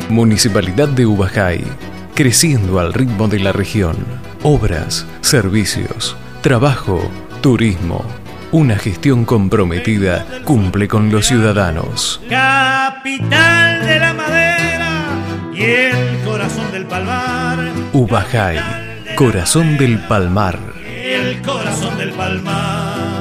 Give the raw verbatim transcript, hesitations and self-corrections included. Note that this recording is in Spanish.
Municipalidad de Ubajay, creciendo al ritmo de la región. Obras, servicios, trabajo, turismo. Una gestión comprometida cumple con los ciudadanos. Capital de la madera y el corazón del palmar. Ubajay, corazón del palmar. El corazón del palmar.